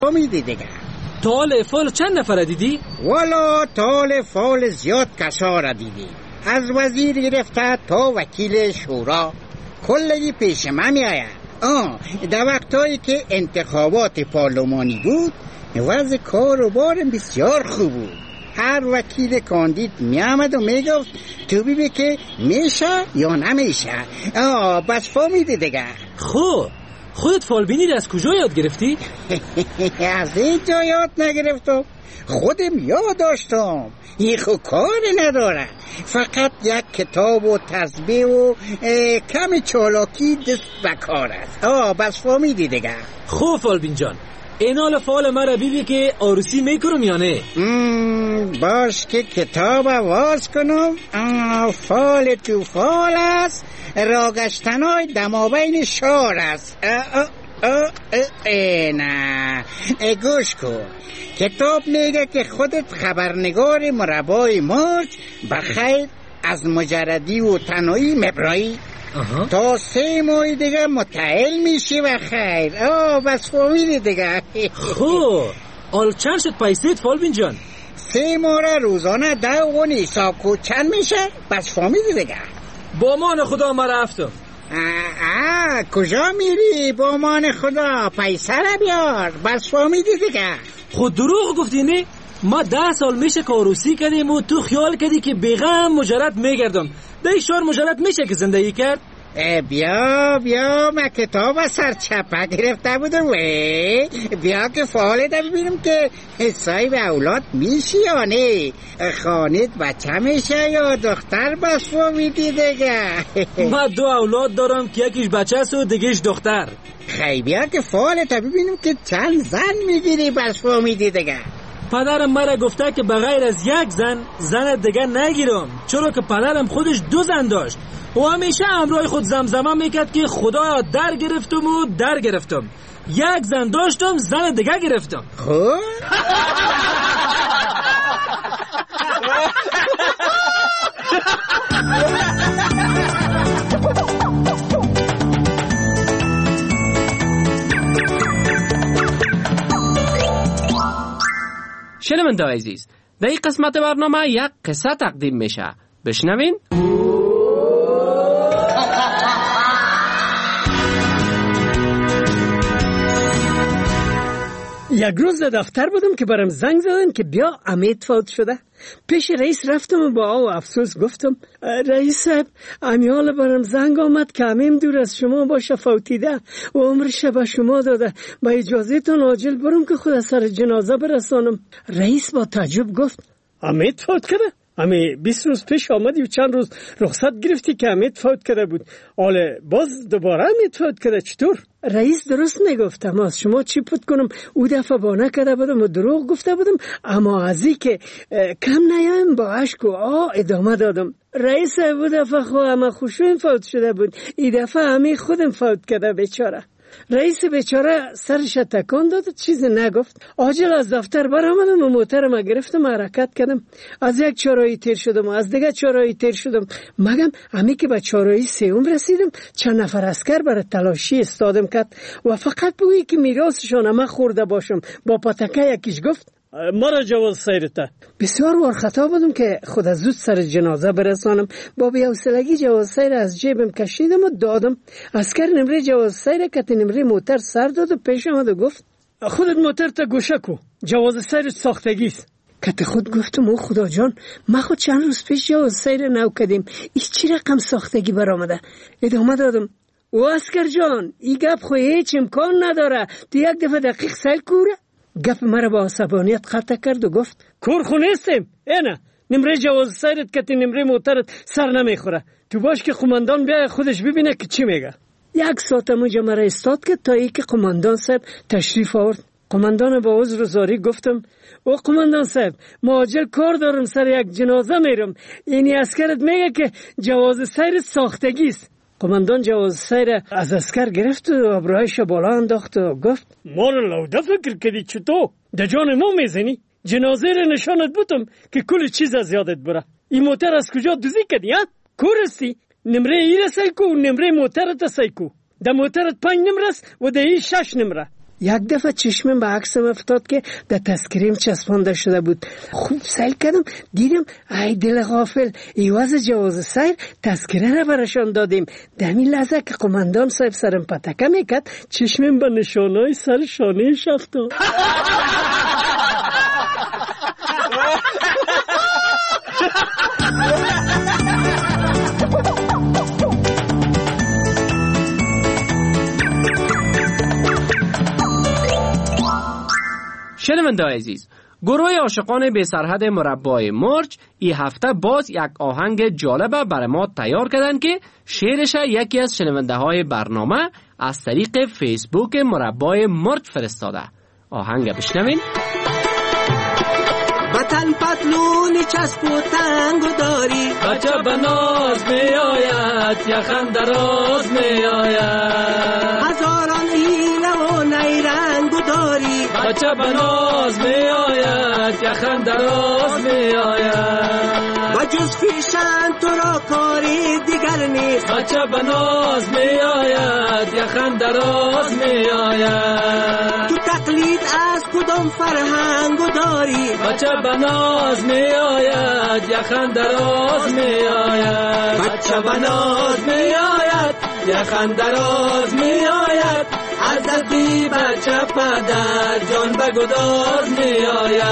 میدی دیگه. تال فال چند نفر دیدی؟ والا تال فال زیاد کسا را دیدی، از وزیر گرفته تا وکیل شورا کلگی پیش من می آید. در وقتایی که انتخابات پارلمانی بود وضع کار و بار بسیار خوب بود. هر وکیل کاندید می آمد و می گفت تو ببین که میشه یا نمیشه. بس فهمیدی دیگه. خودت فالبینی از کجا یاد گرفتی؟ از اینجا یاد نگرفتم، خودم یاد داشتم. این خود کار نداره، فقط یک کتاب و تسبیح و کمی چالاکی دست بکار است. بس فهمیدی دیگه. خوب فالبین جان، اینال فال مرا بیبی که عروسی میکنم یا نه؟ باش که کتاب واز کنم. فال تو فال است، راگشتنای دمابین شار است. نه گوش کن، کتاب میگه که خودت خبرنگار مربای مرج بخیر از مجردی و تنهایی مبرایی تا 3 ماه دیگه متعهل میشی و خیر. بس فهمیدی دیگه. آل چند شد پیسید فالبین جان؟ 3 ماه روزانه 10 غن حساب کو چند میشه؟ بس فهمیدی دیگه. با مان خدا ما رفتم. کجا میری؟ با مان خدا پیسه را بیار. بس فهمیدی دیگه. خود دروغ گفتی نه؟ ما 10 سال میشه که عروسی کردیم و تو خیال کردی که بیغم مجرد میگردم. در شهر مجرد میشه که زندگی کرد؟ بیا من کتاب سرچپه گرفته بودم. بیا که فعالت ببینم که صاحب اولاد میشی یا نه، خانت بچه میشه یا دختر. بس فهمیدی دیگه. من 2 اولاد دارم که یکیش بچه است و دیگهش دختر. خیلی بیا که فعالت ببینم که چند زن میگیری. بس فهمیدی دیگه. پدرم مرا گفته که بغیر از یک زن دیگه نگیرم، چرا که پدرم خودش 2 زن داشت و همیشه همراه خود زمزمه میکرد که خدایا در گرفتم. 1 زن داشتم، زن دیگه گرفتم. شنونده عزیز، در این قسمت برنامه یک قصه تقدیم میشه، بشنوین. یک روز در دفتر بودم که برام زنگ زدن که بیا امید فوت شده. پیش رئیس رفتم و با افسوس گفتم رئیس صاحب، امیال برام زنگ آمد که امیم دور از شما باشه، فوتیده و عمرش به شما داده، با اجازهتون عاجل برم که خود سر جنازه برسانم. رئیس با تعجب گفت امید فوت کرده؟ امی 20 روز پیش آمدی و چند روز رخصت گرفتی که امید فوت کرده بود، حالا باز دوباره امید فوت کرده، چطور؟ رئیس درست نگفتم، از شما چی پوت کنم؟ او دفعه بانه کرده بودم و دروغ گفته بودم، اما ازی که کم نیایم با عشق و ادامه دادم. رئیس او دفعه خو همه خوشوین فوت شده بود، این دفعه همی خودم فوت کرده بیچاره. رئیس بیچاره سرش تکان داد و چیزی نگفت. عاجل از دفتر برآمدم و موترم گرفتم، حرکت کردم. از یک چهارراهی تیر شدم و از دیگه چهارراهی تیر شدم. مگم همی که به چهارراهی 3 رسیدم، چند نفر عسکر برای تلاشی استادم کرد و فقط بگویی که میراثشان من خورده باشم. با پتکه یکیش گفت مرا جواز سیرته. بسیار ورخطا بودم که خود از زود سر جنازه برسانم. با بی‌حوصلگی جواز سیر از جیبم کشیدم و دادم. عسکر نمره جواز سیر کت نمره موتر سر داد و پیش آمد و گفت خودت موتر تا گوشه کو، جواز سیر ساختگیست. کت خود گفتم او خدا جان، ما خود چند روز پیش جواز سیر نو کردیم، این چی رقم ساختگی برآمده؟ ادامه دادم او عسکر جان، این گپ خو هیچ امکان نداره، تو یک دفعه دقیق سیل کوره. گپ مرا با عصبانیت قطع کرد و گفت کور خو نیستیم، اینه نمره جواز سیرت که نمره موترت سر نمیخوره، تو باش که قماندان بیا خودش ببینه که چی میگه. 1 ساعت موجه مرا استاد که تا ای که قماندان صاحب تشریف آورد. قماندان با عذر و زاری گفتم او قماندان صاحب، ما عاجل کار دارم، سر یک جنازه میرم، اینی عسکرت میگه که جواز سیر ساختگیست. قماندان جواز سیر از عسکر گرفت و ابروهایش بالا انداخت و گفت ما رو لوده فکر کردی چطور؟ در جان ما میزنی؟ جنازه رو نشانت بودم که کل چیز از یادت بره. این موتر از کجا دوزی کردی ها؟ کورستی؟ نمره ای رسی کو، نمره موترت رسی کو. در موترت 5 نمره است و در ای 6 نمره. یک دفعه چشمم به عکسم افتاد که در تذکریم چسبانده شده بود. خوب سیل کردم، دیدم ای دل غافل، ایواز جواز سیر تذکره را برشان دادیم. دمی لحظه که قماندان صاحب سرم پتکه میکرد، چشمم به نشانهای سر شانهش افتاد. شنونده عزیز، گروه عاشقان بی سرحد مربای مرچ این هفته باز یک آهنگ جالبه برای ما تیار کردن که شعرش یکی از شنونده های برنامه از طریق فیسبوک مربای مرچ فرستاده. آهنگ بشنوین. وطن پتلون چسب و تنگ داری، بچه بناز می آید یخم دراز می آید، هزاران حیله و نیرنگ داری، بچه بناز می آید یخم دراز می آید، و جز پیشن تو را کاری دیگر نیست، بچه بناز می آید یخم دراز می آید، تو تقلید از کدام فرهنگ داری، بچه بناز می آید یخم دراز می آید، بچه بناز می آید یخم دراز می آید، از دستی بچه پدر جان به گداز می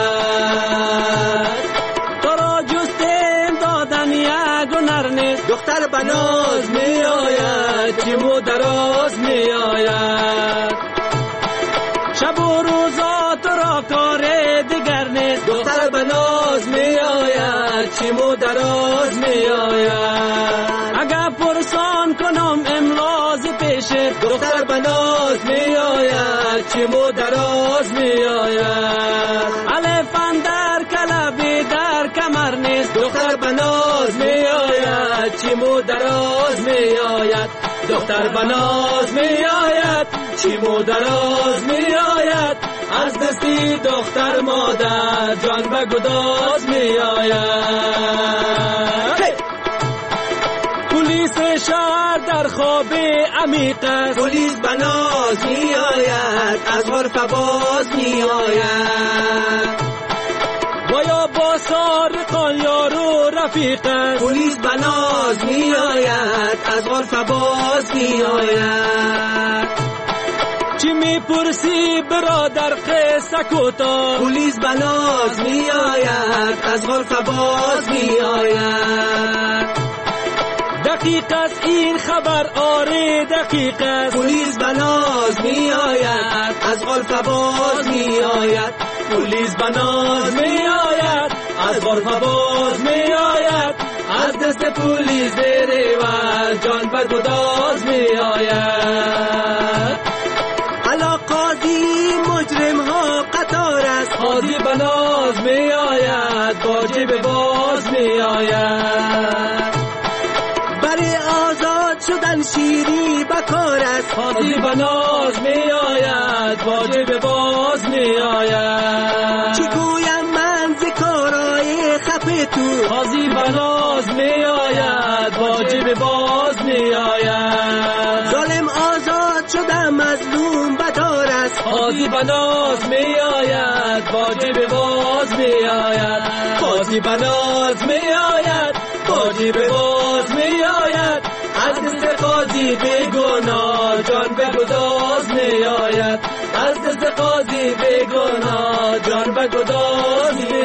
آید، تو را جستیم دادن یک هنر نیست، دختر بناز می آید چیمو دراز می آید، شب و روزا تو را کار دیگر نیست، دختر بناز می آید چیمو دراز می آید، اگر پرسان کنم امراض پیشه، دختر بناز می آید چیمو دراز می آید، الفن در کلبی در کمر نیست، دختر بناز می آید چیمو دراز می آید، دختر بناز می آید چیمو دراز می آید، از دستی دختر مادر جان به گداز می آید. پلیس شهر در خواب عمیق است، پلیس بناز می آید از غرف باز می آید، بایا با سارقان یارو رفیق است، پلیس بناز می آید از غرف باز می آید، چی می پرسی برادر قصه کوتا، پلیس بناز می آید از غرف باز می آید، دقیق است این خبر، آره دقیق است، پلیس بناز می آید از غرف باز می آید، پلیس بناز می آید از غرف باز می آید، از دست پلیس ریور جان به گداز می آید، الا قاضی مجرم ها قطار است، قاضی بناز می آید واجب باز می آید، برای آزاد شدن شیری بکار است، قاضی بناز می آید واجب باز می آید، چی گویم من ز کارای خفه تو، قاضی بناز می آید واجب باز می آید، ظالم آزاد شدم مظلوم بدار است، قاضی بناز می آید واجب باز می آید، قاضی بناز می آید واجب باز می آید، از دست قاضی بیگناه جان به گداز می آید، از دست قاضی بیگناه جان به گداز می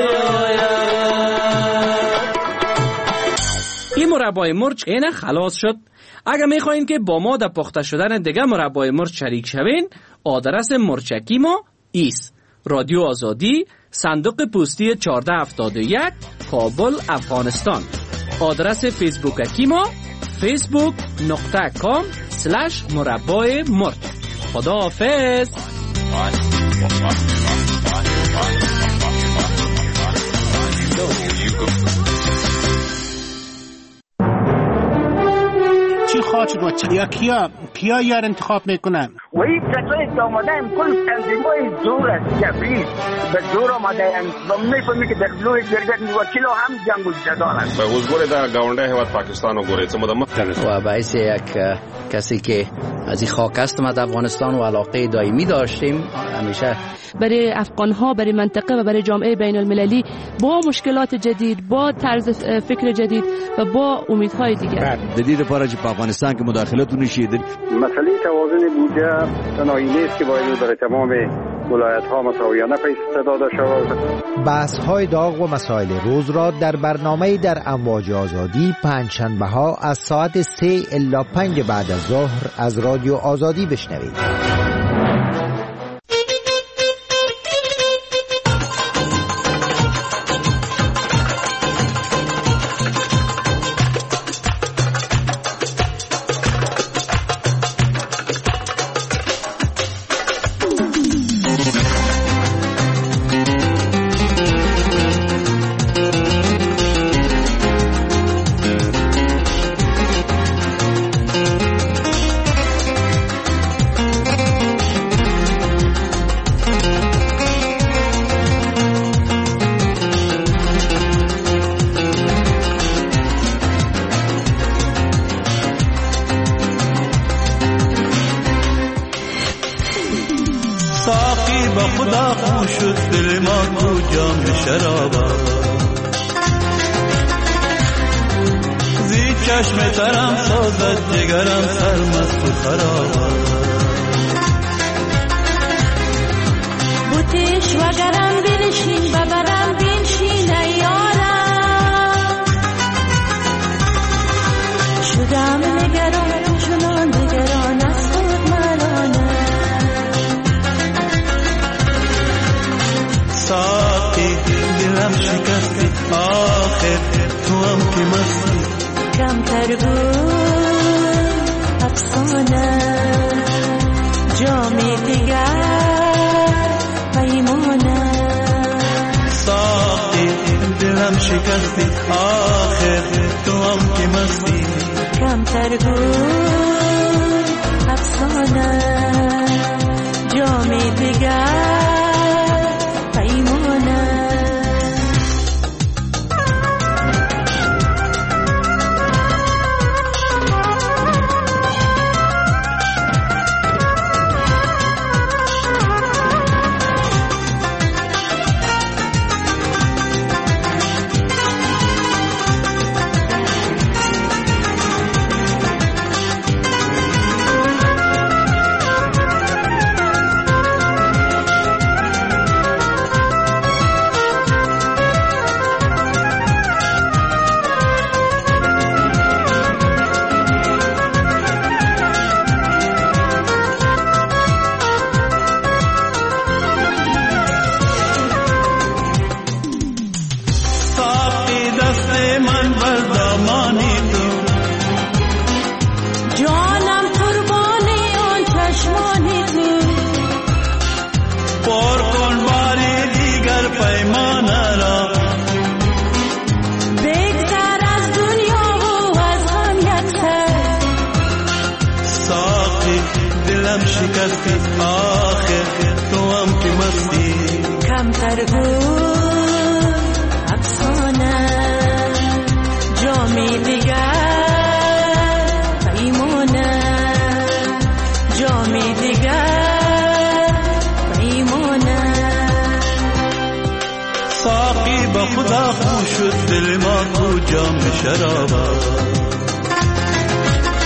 آید. این مربای مرچ اینه خلاص شد. اگر میخواین که با ما در پخته شدن دیگه مربای مرچ شریک شوین، آدرس مرچکی ما ایست: رادیو آزادی، صندوق پستی 1471، کابل، افغانستان. آدرس فیسبوکی ما facebook.com/مربای مرچ. خدا حافظ. چی خواهد شد یا کیا یار انتخاب میکنن؟ و این کسایی که آمده هم کل تنظیمای زور است، جبری به زور آمده هم و میفهمی که در لوی جرگت وکیل هم جنگ و جدال است. به حضور در گاونده هیواد پاکستان و گوره چه مدام و باعث یک کسی که از این خاک هستم از افغانستان و علاقه دائمی داشتیم همیشه. برای افغان‌ها، برای منطقه و برای جامعه بین المللی با مشکلات جدید، با طرز فکر جدید و با امیدهای دیگر. جدید پاره که افغانستان که مداخلتون نشید. مسئله توازن بودجه تنهایی نیست که باید برای تمام ولایت‌ها مساویانه پیش داده شود. بحث‌های داغ و مسائل روز را در برنامه در امواج آزادی پنجشنبه‌ها از ساعت 3 الی 5 بعد از ظهر از رادیو آزادی بشنوید.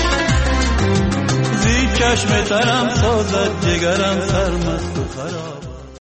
چشم ترم سازد جگرم سرمست و خراب.